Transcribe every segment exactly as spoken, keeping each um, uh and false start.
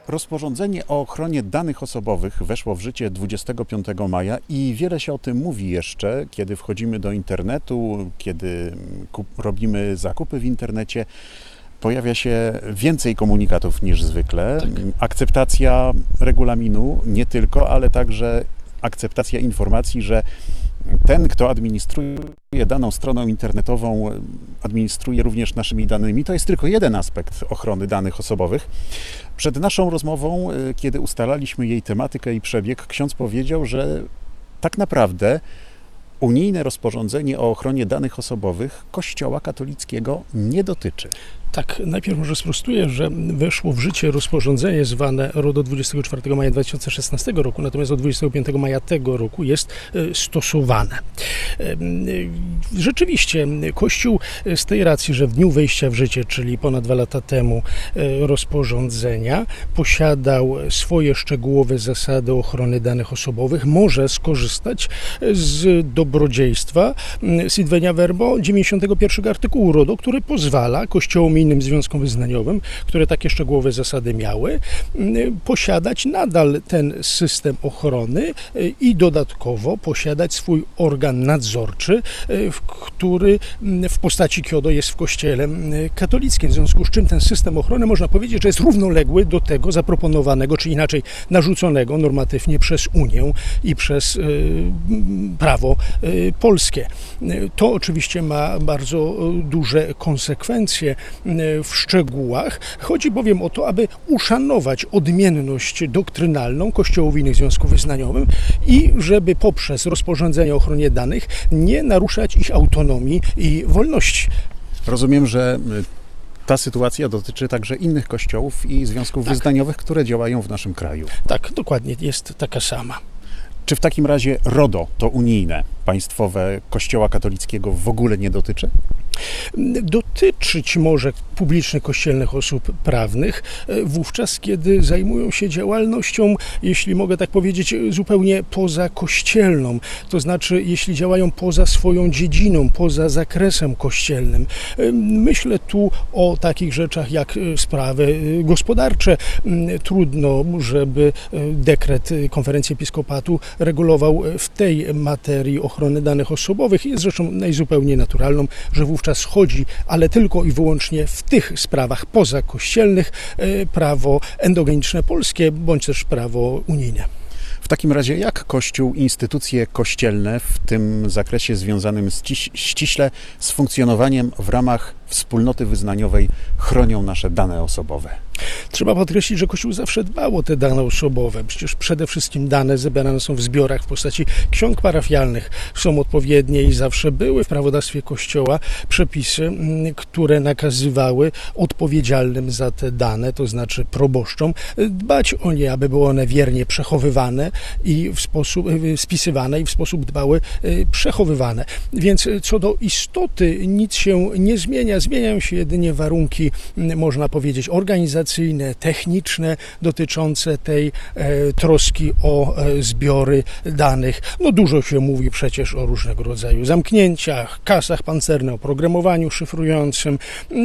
Rozporządzenie o ochronie danych osobowych weszło w życie dwudziestego piątego maja i wiele się o tym mówi jeszcze, kiedy wchodzimy do internetu, kiedy robimy zakupy w internecie. Pojawia się więcej komunikatów niż zwykle. Tak. Akceptacja regulaminu nie tylko, ale także akceptacja informacji, że ten, kto administruje daną stroną internetową, administruje również naszymi danymi. To jest tylko jeden aspekt ochrony danych osobowych. Przed naszą rozmową, kiedy ustalaliśmy jej tematykę i przebieg, ksiądz powiedział, że tak naprawdę unijne rozporządzenie o ochronie danych osobowych Kościoła katolickiego nie dotyczy. Tak, najpierw może sprostuję, że weszło w życie rozporządzenie zwane RODO dwudziestego czwartego maja dwa tysiące szesnastego roku, natomiast od dwudziestego piątego maja tego roku jest stosowane. Rzeczywiście Kościół z tej racji, że w dniu wejścia w życie, czyli ponad dwa lata temu rozporządzenia, posiadał swoje szczegółowe zasady ochrony danych osobowych, może skorzystać z dobrodziejstwa Sit-Venia Verbo dziewięćdziesiątego pierwszego artykułu RODO, który pozwala kościołom i innym związkom wyznaniowym, które takie szczegółowe zasady miały, posiadać nadal ten system ochrony i dodatkowo posiadać swój organ nadzorczy, który w postaci KIODO jest w Kościele katolickim. W związku z czym ten system ochrony, można powiedzieć, że jest równoległy do tego zaproponowanego, czy inaczej narzuconego normatywnie przez Unię i przez prawo polskie. To oczywiście ma bardzo duże konsekwencje w szczegółach. Chodzi bowiem o to, aby uszanować odmienność doktrynalną kościołów i innych związków wyznaniowych i żeby poprzez rozporządzenie o ochronie danych nie naruszać ich autonomii i wolności. Rozumiem, że ta sytuacja dotyczy także innych kościołów i związków tak. wyznaniowych, które działają w naszym kraju. Tak, dokładnie, jest taka sama. Czy w takim razie RODO to unijne, państwowe Kościoła katolickiego w ogóle nie dotyczy? Dotyczyć może publicznych kościelnych osób prawnych wówczas, kiedy zajmują się działalnością, jeśli mogę tak powiedzieć, zupełnie pozakościelną. To znaczy, jeśli działają poza swoją dziedziną, poza zakresem kościelnym. Myślę tu o takich rzeczach jak sprawy gospodarcze. Trudno, żeby dekret Konferencji Episkopatu regulował w tej materii ochrony danych osobowych. Jest rzeczą najzupełniej naturalną, że wówczas chodzi, ale tylko i wyłącznie w tych sprawach pozakościelnych, prawo endogeniczne polskie, bądź też prawo unijne. W takim razie jak Kościół, instytucje kościelne w tym zakresie związanym ściś, ściśle z funkcjonowaniem w ramach wspólnoty wyznaniowej chronią nasze dane osobowe? Trzeba podkreślić, że Kościół zawsze dbał o te dane osobowe. Przecież przede wszystkim dane zebrane są w zbiorach w postaci ksiąg parafialnych. Są odpowiednie i zawsze były w prawodawstwie Kościoła przepisy, które nakazywały odpowiedzialnym za te dane, to znaczy proboszczom, dbać o nie, aby były one wiernie przechowywane i w sposób spisywane i w sposób dbały przechowywane. Więc co do istoty nic się nie zmienia. Zmieniają się jedynie warunki, można powiedzieć, organizacyjne, techniczne dotyczące tej e, troski o e, zbiory danych. No dużo się mówi przecież o różnego rodzaju zamknięciach, kasach pancernych, oprogramowaniu szyfrującym.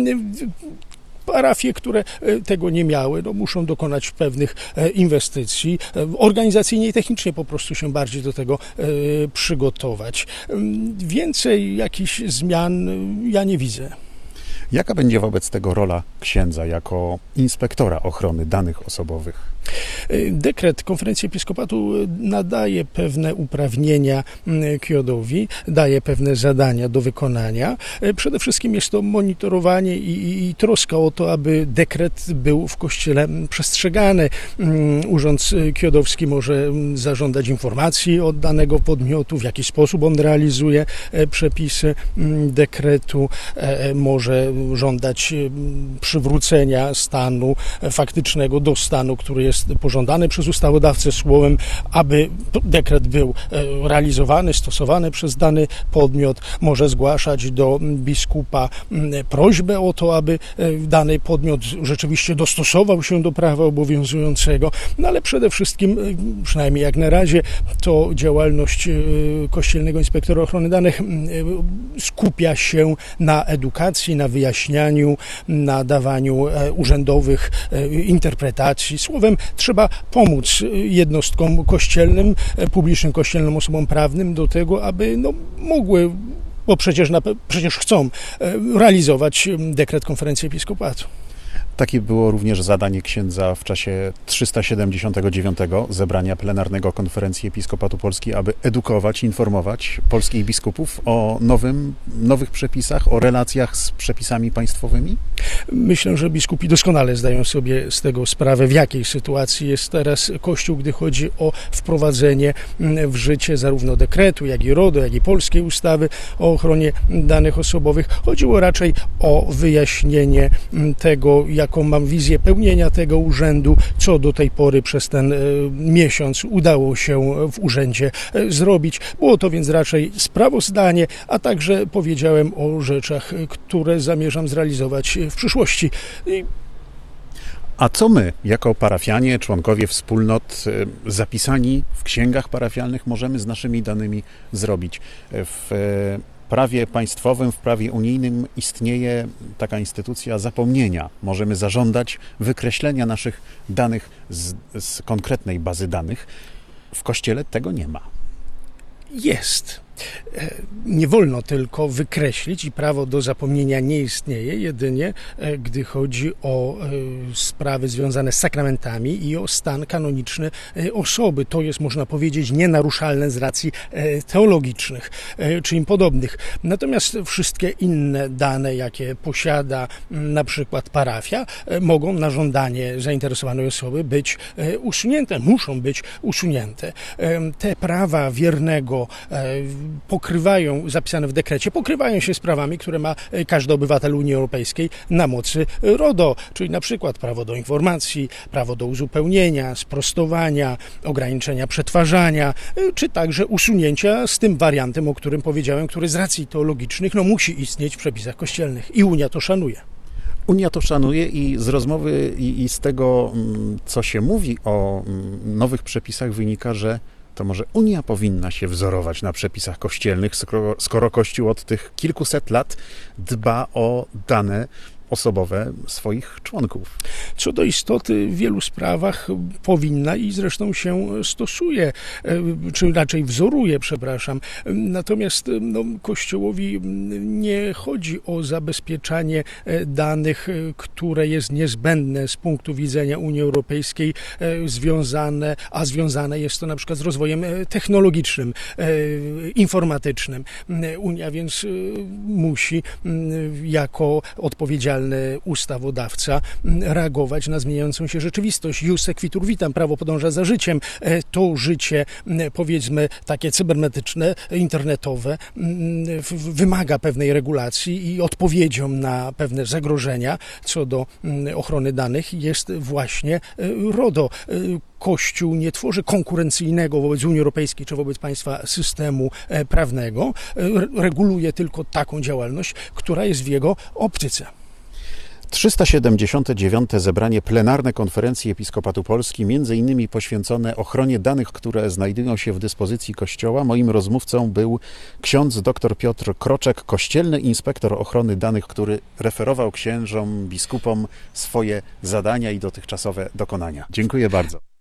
Parafie, które tego nie miały, no, muszą dokonać pewnych inwestycji, organizacyjnie i technicznie po prostu się bardziej do tego e, przygotować. Więcej jakichś zmian ja nie widzę. Jaka będzie wobec tego rola księdza jako inspektora ochrony danych osobowych? Dekret Konferencji Episkopatu nadaje pewne uprawnienia KIODowi, daje pewne zadania do wykonania. Przede wszystkim jest to monitorowanie i, i troska o to, aby dekret był w Kościele przestrzegany. Urząd KIODowski może zażądać informacji od danego podmiotu, w jaki sposób on realizuje przepisy dekretu, może żądać przywrócenia stanu faktycznego do stanu, który jest pożądany przez ustawodawcę, słowem, aby dekret był realizowany, stosowany przez dany podmiot. Może zgłaszać do biskupa prośbę o to, aby dany podmiot rzeczywiście dostosował się do prawa obowiązującego. No ale przede wszystkim, przynajmniej jak na razie, to działalność Kościelnego Inspektora Ochrony Danych skupia się na edukacji, na wyjaśnieniu wyjaśnianiu, na dawaniu urzędowych interpretacji. Słowem, trzeba pomóc jednostkom kościelnym, publicznym kościelnym osobom prawnym do tego, aby no, mogły, bo przecież, na, przecież chcą realizować dekret Konferencji Episkopatu. Takie było również zadanie księdza w czasie trzysta siedemdziesiątego dziewiątego zebrania plenarnego Konferencji Episkopatu Polski, aby edukować, informować polskich biskupów o nowym, nowych przepisach, o relacjach z przepisami państwowymi? Myślę, że biskupi doskonale zdają sobie z tego sprawę, w jakiej sytuacji jest teraz Kościół, gdy chodzi o wprowadzenie w życie zarówno dekretu, jak i RODO, jak i polskiej ustawy o ochronie danych osobowych. Chodziło raczej o wyjaśnienie tego, jaką mam wizję pełnienia tego urzędu, co do tej pory przez ten miesiąc udało się w urzędzie zrobić. Było to więc raczej sprawozdanie, a także powiedziałem o rzeczach, które zamierzam zrealizować w przyszłości. I A co my, jako parafianie, członkowie wspólnot zapisani w księgach parafialnych, możemy z naszymi danymi zrobić? W prawie państwowym, w prawie unijnym istnieje taka instytucja zapomnienia. Możemy zażądać wykreślenia naszych danych z, z konkretnej bazy danych. W Kościele tego nie ma. Jest. Nie wolno tylko wykreślić i prawo do zapomnienia nie istnieje, jedynie gdy chodzi o sprawy związane z sakramentami i o stan kanoniczny osoby. To jest, można powiedzieć, nienaruszalne z racji teologicznych czy im podobnych. Natomiast wszystkie inne dane, jakie posiada na przykład parafia, mogą na żądanie zainteresowanej osoby być usunięte, muszą być usunięte. Te prawa wiernego pokrywają, zapisane w dekrecie, pokrywają się z prawami, które ma każdy obywatel Unii Europejskiej na mocy RODO, czyli na przykład prawo do informacji, prawo do uzupełnienia, sprostowania, ograniczenia przetwarzania, czy także usunięcia z tym wariantem, o którym powiedziałem, który z racji teologicznych no, musi istnieć w przepisach kościelnych i Unia to szanuje. Unia to szanuje i z rozmowy i, i z tego, co się mówi o nowych przepisach, wynika, że to może Unia powinna się wzorować na przepisach kościelnych, skoro, skoro Kościół od tych kilkuset lat dba o dane osobowe swoich członków. Co do istoty w wielu sprawach powinna i zresztą się stosuje, czy raczej wzoruje, przepraszam. Natomiast no, Kościołowi nie chodzi o zabezpieczanie danych, które jest niezbędne z punktu widzenia Unii Europejskiej, związane, a związane jest to na przykład z rozwojem technologicznym, informatycznym. Unia więc musi jako odpowiedzialny ustawodawca reagować na zmieniającą się rzeczywistość. Ius sequitur vitam, prawo podąża za życiem. To życie, powiedzmy, takie cybernetyczne, internetowe, wymaga pewnej regulacji i odpowiedzią na pewne zagrożenia co do ochrony danych jest właśnie RODO. Kościół nie tworzy konkurencyjnego wobec Unii Europejskiej czy wobec państwa systemu prawnego. Reguluje tylko taką działalność, która jest w jego optyce. trzysta siedemdziesiąte dziewiąte zebranie plenarne Konferencji Episkopatu Polski, między innymi poświęcone ochronie danych, które znajdują się w dyspozycji Kościoła. Moim rozmówcą był ksiądz dr Piotr Kroczek, kościelny inspektor ochrony danych, który referował księżom, biskupom swoje zadania i dotychczasowe dokonania. Dziękuję bardzo.